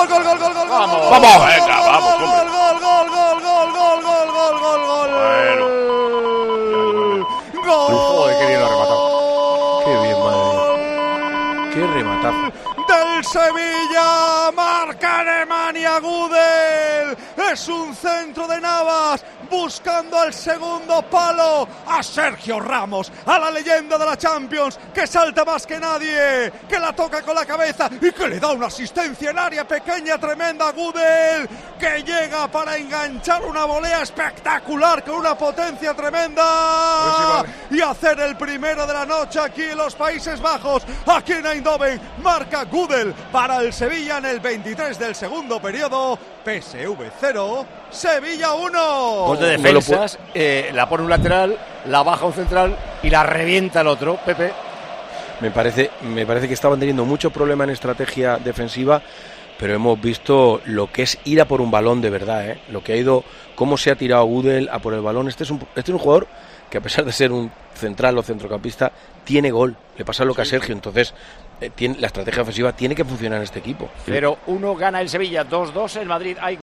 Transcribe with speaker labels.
Speaker 1: Vamos, venga, vamos,
Speaker 2: Joder, qué bien lo ha rematado. Qué bien, madre mía. Qué rematazo.
Speaker 3: Del Sevilla, marca Nemanja Gudel, es un centro de Navas, buscando al segundo palo, a Sergio Ramos, a la leyenda de la Champions, que salta más que nadie, que la toca con la cabeza y que le da una asistencia en área pequeña tremenda a Gudel, que llega para enganchar una volea espectacular con una potencia tremenda y hacer el primero de la noche aquí en los Países Bajos, aquí en Eindhoven. Marca Gudel para el Sevilla en el 23 del segundo periodo. PSV 0, Sevilla 1.
Speaker 1: Gol de defensas, la pone un lateral, la baja un central y la revienta el otro. Pepe.
Speaker 2: Me parece que estaban teniendo mucho problema en estrategia defensiva, pero hemos visto lo que es ir a por un balón de verdad, lo que ha ido, cómo se ha tirado Gudel a por el balón. Este es un jugador que, a pesar de ser un central o centrocampista, tiene gol. Le pasa lo que a Sergio. Entonces, la estrategia ofensiva tiene que funcionar en este equipo.
Speaker 1: 0-1 gana el Sevilla, 2-2 el Madrid. Hay